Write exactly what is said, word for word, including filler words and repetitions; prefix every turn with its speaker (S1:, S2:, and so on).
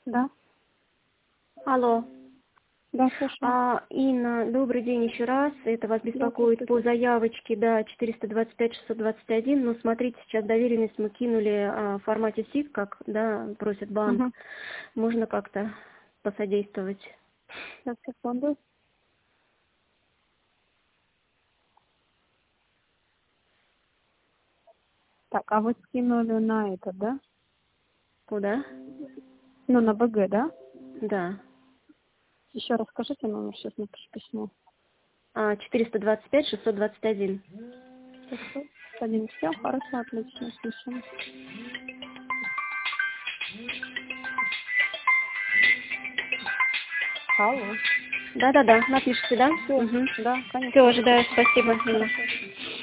S1: Да.
S2: Алло.
S1: Да, слушаю.
S2: А, Инна, добрый день еще раз. Это вас беспокоит по заявочке, да, четыреста двадцать пять шестьсот двадцать один. Но смотрите, сейчас доверенность мы кинули а, в формате сиф, как, да, просит банк.
S1: Угу.
S2: Можно как-то посодействовать?
S1: Сейчас, секунду. Так, а вы скинули на это, да?
S2: Куда?
S1: Ну, на БГ, да?
S2: Да.
S1: Еще раз скажите номер, сейчас напишу письмо.
S2: А, четыреста двадцать пять шестьсот двадцать один.
S1: Один, все, хорошо, отлично, слушаем. Алло.
S2: Да-да-да, напишите, да?
S1: Все,
S2: Угу.
S1: да, конечно.
S2: Все, ожидаю, спасибо.
S1: Да,
S2: Инна.
S1: хорошо.